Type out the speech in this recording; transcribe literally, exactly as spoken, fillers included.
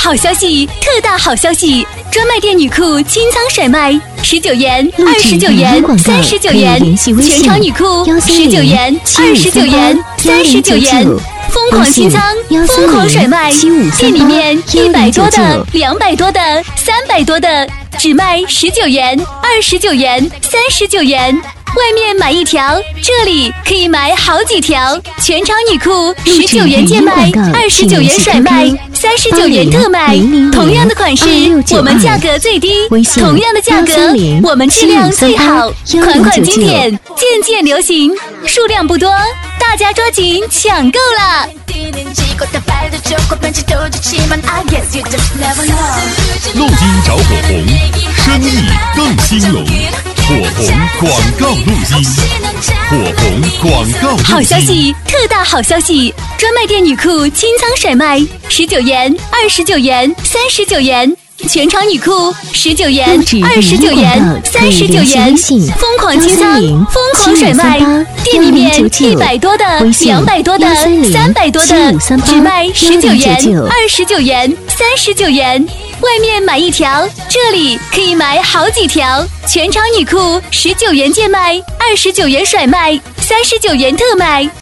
好消息，特大好消息！专卖店女裤清仓甩卖，十九元、二十九元、三十九元，全场女裤十九元、二十九元、三十九元，疯狂清仓，疯狂甩卖！店里面一百多的、两百多的、三百多的，只卖十九元、二十九元、三十九元。外面买一条，这里可以买好几条。全场女裤十九元贱卖，二十九元甩卖，三十九元特卖。同样的款式，我们价格最低；同样的价格，我们质量最好。款款经典，件件流行，数量不多，大家抓紧抢购啦！ 路金找火红，生意更兴隆。火红广告录音，火红广告录音。 好消息，特大好消息！专卖店女裤清仓甩卖，十九元、二十九元、三十九元。全场女裤十九元、二十九元、三十九元，疯狂清仓，疯狂甩卖！店里面一百多的、两百多的、三百多的，只卖十九元、二十九元、三十九元。外面买一条，这里可以买好几条。全场女裤十九元贱卖，二十九元甩卖，三十九元特卖。